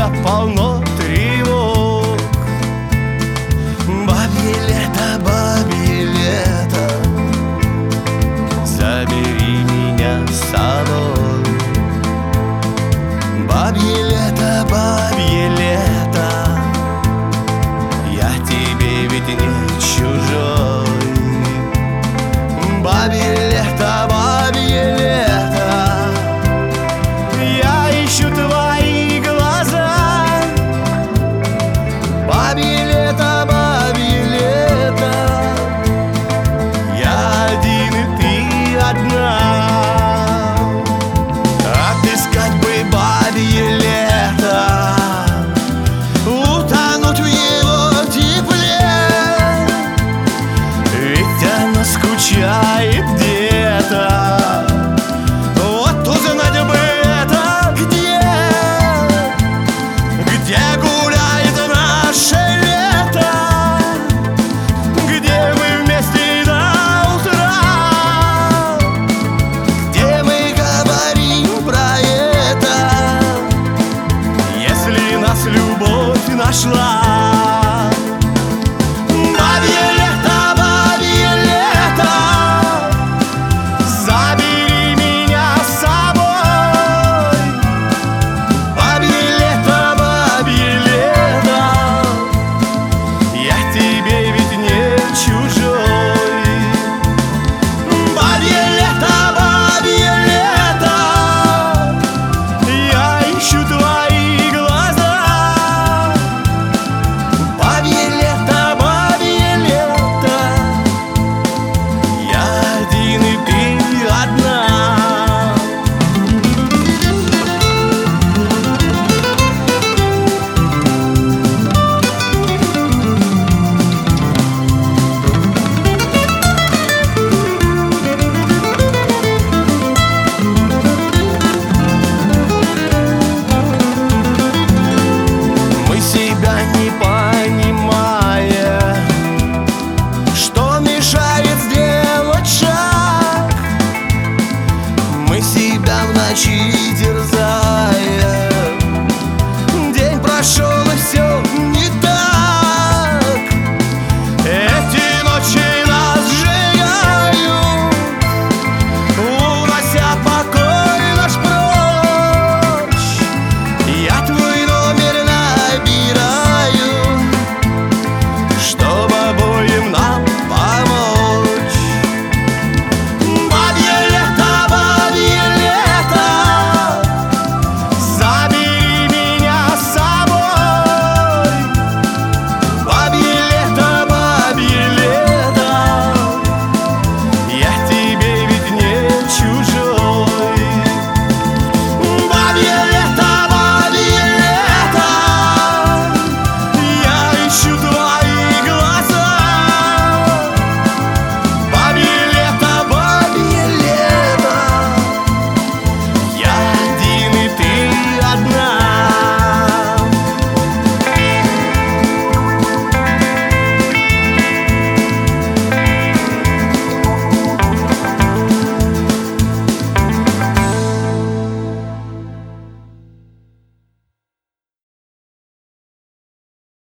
меня полно тревог. Бабье лето, забери меня с собой. Бабье лето, я тебе ведь не чужой. Бабье лето, я ищу твои глаза. Бабье лето, я один и ты одна. Отыскать бы бабье лето, утонуть в его тепле, ведь оно скучает где-то. Вот узнать бы это, где гуляет наше лето, где мы вместе до утра, где мы говорим про это. Если нас любовь нашла,